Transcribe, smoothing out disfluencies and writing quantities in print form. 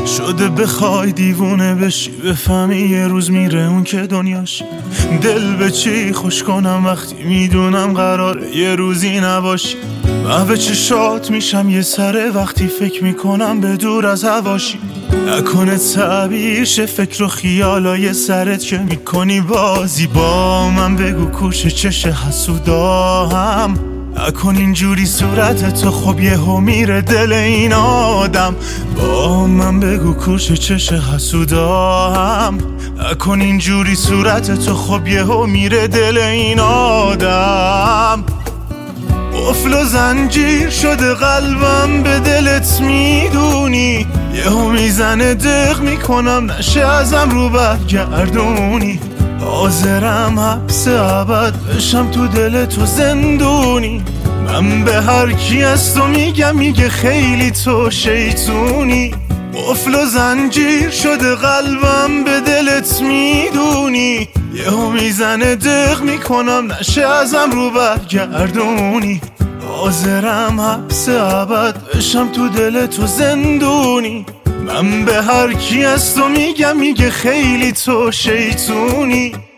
شده بخوای دیوونه بشی، بفهمی یه روز میره اون که دنیاش. دل به چی خوش کنم وقتی میدونم قراره یه روزی نباشی. محو چشات میشم یه سره وقتی فکر میکنم به دور از هواشی. نکنه تعبیر شه فکر و خیالای سرت که میکنی بازی با من. بگو کوش چش حسودام، نکن اینجوری صورت تو، خب یهو میره دل این آدم. با من بگو کوش چش حسودام، نکن اینجوری صورت تو، خب یهو میره دل این آدم. قفل و زنجیر شده قلبم به دلت میدونی، یهو میزنه دق میکنم نشه ازم رو برگردونی. حاضرم حبس ابد بشم تو دل تو زندونی. من به هر کی از تو میگم میگه خیلی تو شیطونی. قفل و زنجیر شده قلبم به دلت میدونی، یهو میزنه دق میکنم نشه ازم رو برگردونی. حاضرم حبس ابد بشم تو دل تو زندونی. من به هر کی از تو میگم میگه خیلی تو شیطونی.